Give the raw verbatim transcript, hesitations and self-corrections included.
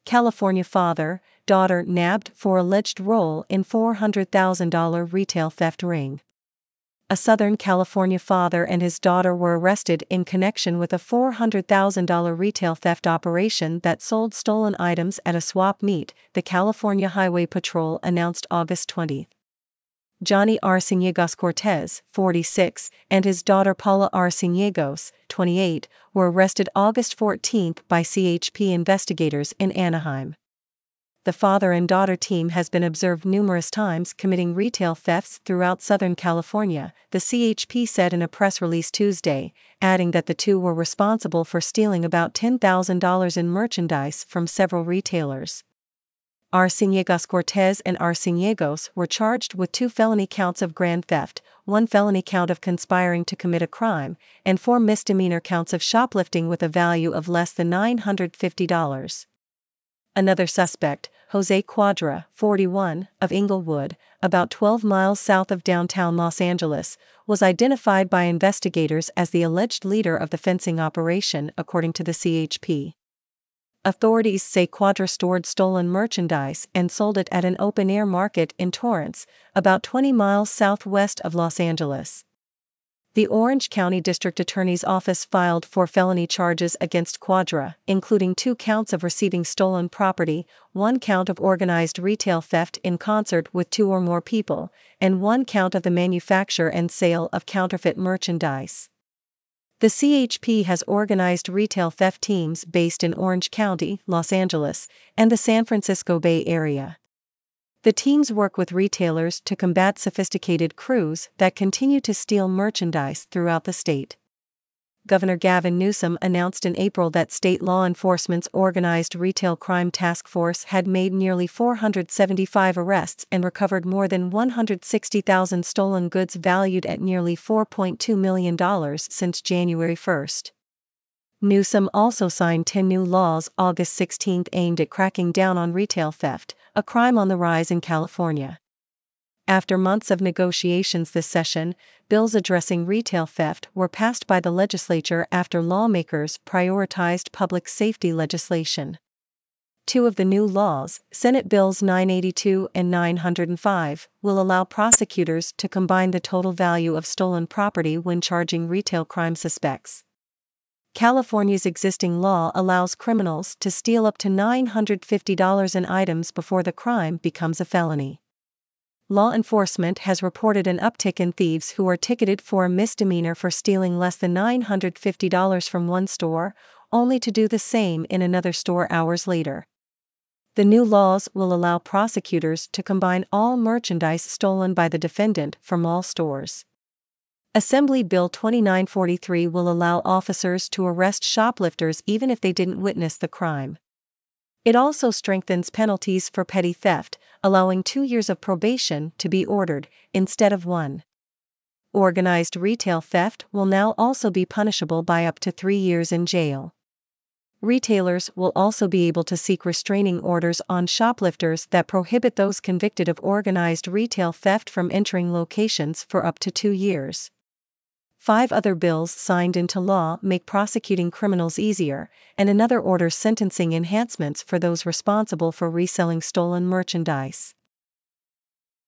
California father, daughter nabbed for alleged role in four hundred thousand dollars retail theft ring. A Southern California father and his daughter were arrested in connection with a four hundred thousand dollars retail theft operation that sold stolen items at a swap meet, the California Highway Patrol announced August twentieth. Johnny Arciniegos Cortez, forty-six, and his daughter Paula Arciniegos, twenty-eight, were arrested August fourteenth by C H P investigators in Anaheim. The father and daughter team has been observed numerous times committing retail thefts throughout Southern California, the C H P said in a press release Tuesday, adding that the two were responsible for stealing about ten thousand dollars in merchandise from several retailers. Arciniegos Cortez and Arciniegos were charged with two felony counts of grand theft, one felony count of conspiring to commit a crime, and four misdemeanor counts of shoplifting with a value of less than nine hundred fifty dollars. Another suspect, Jose Quadra, forty-one, of Inglewood, about twelve miles south of downtown Los Angeles, was identified by investigators as the alleged leader of the fencing operation, according to the C H P. Authorities say Quadra stored stolen merchandise and sold it at an open-air market in Torrance, about twenty miles southwest of Los Angeles. The Orange County District Attorney's Office filed four felony charges against Quadra, including two counts of receiving stolen property, one count of organized retail theft in concert with two or more people, and one count of the manufacture and sale of counterfeit merchandise. The C H P has organized retail theft teams based in Orange County, Los Angeles, and the San Francisco Bay Area. The teams work with retailers to combat sophisticated crews that continue to steal merchandise throughout the state. Governor Gavin Newsom announced in April that state law enforcement's Organized Retail Crime Task Force had made nearly four hundred seventy-five arrests and recovered more than one hundred sixty thousand stolen goods valued at nearly four point two million dollars since January first. Newsom also signed ten new laws August sixteenth aimed at cracking down on retail theft, a crime on the rise in California. After months of negotiations this session, bills addressing retail theft were passed by the legislature after lawmakers prioritized public safety legislation. Two of the new laws, Senate Bills nine eighty-two and nine oh five, will allow prosecutors to combine the total value of stolen property when charging retail crime suspects. California's existing law allows criminals to steal up to nine hundred fifty dollars in items before the crime becomes a felony. Law enforcement has reported an uptick in thieves who are ticketed for a misdemeanor for stealing less than nine hundred fifty dollars from one store, only to do the same in another store hours later. The new laws will allow prosecutors to combine all merchandise stolen by the defendant from all stores. Assembly Bill twenty-nine forty-three will allow officers to arrest shoplifters even if they didn't witness the crime. It also strengthens penalties for petty theft, allowing two years of probation to be ordered, instead of one. Organized retail theft will now also be punishable by up to three years in jail. Retailers will also be able to seek restraining orders on shoplifters that prohibit those convicted of organized retail theft from entering locations for up to two years. Five other bills signed into law make prosecuting criminals easier, and another orders sentencing enhancements for those responsible for reselling stolen merchandise.